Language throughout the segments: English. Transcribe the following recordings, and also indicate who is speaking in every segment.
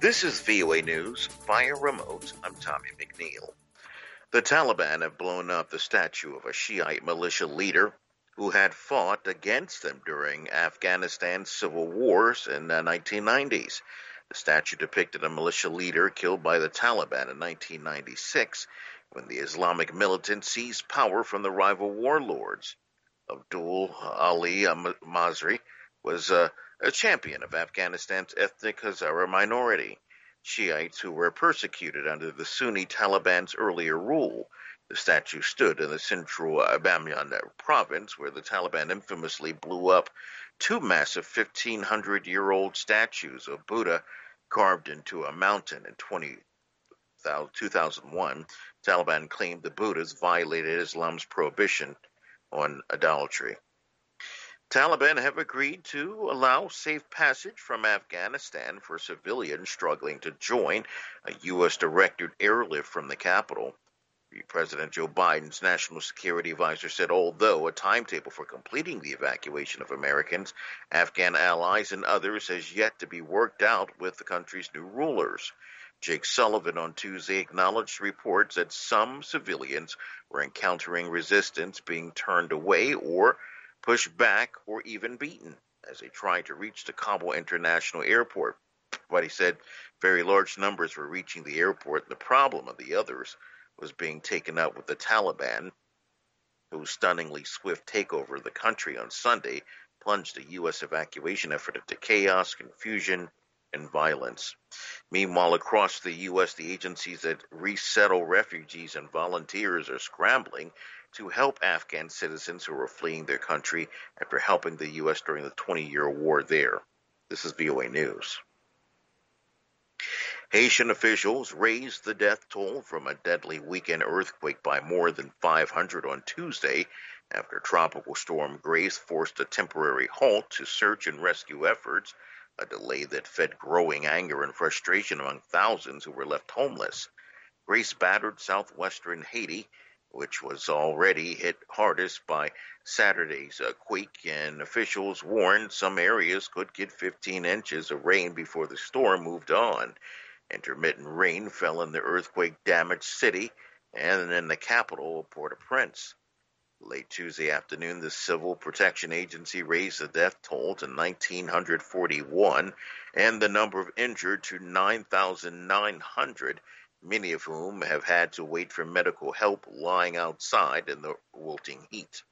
Speaker 1: This is VOA News via remote. I'm Tommy McNeil. The Taliban have blown up the statue of a Shiite militia leader who had fought against them during Afghanistan's civil wars in the 1990s. The statue depicted a militia leader killed by the Taliban in 1996 when the Islamic militants seized power from the rival warlords. Abdul Ali Mazri was a champion of Afghanistan's ethnic Hazara minority, Shiites who were persecuted under the Sunni Taliban's earlier rule. The statue stood in the central Bamyan province, where the Taliban infamously blew up two massive 1,500-year-old statues of Buddha carved into a mountain in 2001. Taliban claimed the Buddhas violated Islam's prohibition on idolatry. Taliban have agreed to allow safe passage from Afghanistan for civilians struggling to join a U.S.-directed airlift from the capital. President Joe Biden's national security advisor said although a timetable for completing the evacuation of Americans, Afghan allies, and others has yet to be worked out with the country's new rulers. Jake Sullivan on Tuesday acknowledged reports that some civilians were encountering resistance, being turned away or pushed back or even beaten as they tried to reach the Kabul International Airport. But he said very large numbers were reaching the airport. The problem of the others was being taken up with the Taliban, whose stunningly swift takeover of the country on Sunday plunged the U.S. evacuation effort into chaos, confusion, and violence. Meanwhile, across the U.S., the agencies that resettle refugees and volunteers are scrambling to help Afghan citizens who are fleeing their country after helping the U.S. during the 20-year war there. This is VOA News. Haitian officials raised the death toll from a deadly weekend earthquake by more than 500 on Tuesday after Tropical Storm Grace forced a temporary halt to search and rescue efforts, a delay that fed growing anger and frustration among thousands who were left homeless. Grace battered southwestern Haiti, which was already hit hardest by Saturday's quake, and officials warned some areas could get 15 inches of rain before the storm moved on. Intermittent rain fell in the earthquake-damaged city and in the capital, Port-au-Prince. Late Tuesday afternoon, the Civil Protection Agency raised the death toll to 1,941 and the number of injured to 9,900, many of whom have had to wait for medical help lying outside in the wilting heat.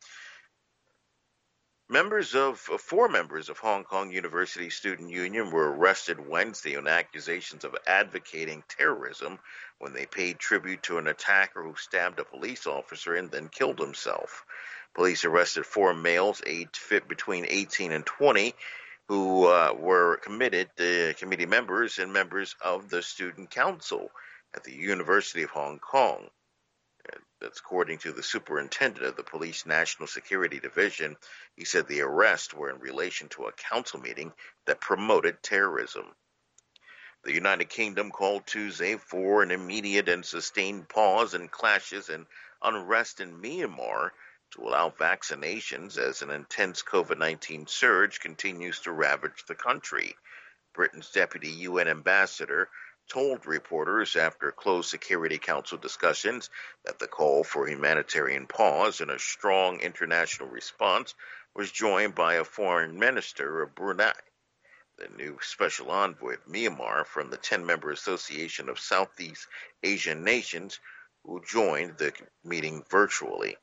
Speaker 1: Four members of Hong Kong University Student Union were arrested Wednesday on accusations of advocating terrorism when they paid tribute to an attacker who stabbed a police officer and then killed himself. Police arrested four males aged between 18 and 20 who were committee members and members of the Student Council at the University of Hong Kong. That's according to the superintendent of the Police National Security Division. He said the arrests were in relation to a council meeting that promoted terrorism. The United Kingdom called Tuesday for an immediate and sustained pause in clashes and unrest in Myanmar to allow vaccinations as an intense COVID-19 surge continues to ravage the country. Britain's deputy UN ambassador told reporters after closed Security Council discussions that the call for humanitarian pause and a strong international response was joined by a foreign minister of Brunei, the new special envoy of Myanmar from the 10-member Association of Southeast Asian Nations, who joined the meeting virtually.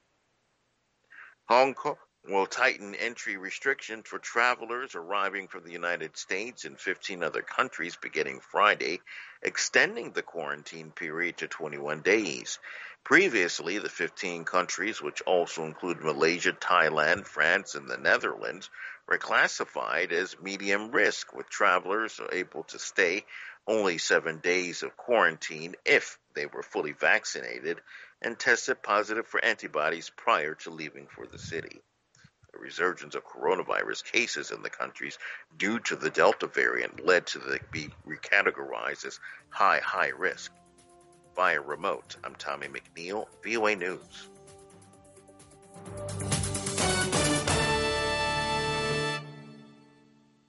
Speaker 1: Hong Kong will tighten entry restrictions for travelers arriving from the United States and 15 other countries beginning Friday, extending the quarantine period to 21 days. Previously, the 15 countries, which also include Malaysia, Thailand, France, and the Netherlands, were classified as medium risk, with travelers able to stay only 7 days of quarantine if they were fully vaccinated and tested positive for antibodies prior to leaving for the city. A resurgence of coronavirus cases in the countries due to the Delta variant led to the be recategorized as high risk. Via remote, I'm Tommy McNeil, VOA News.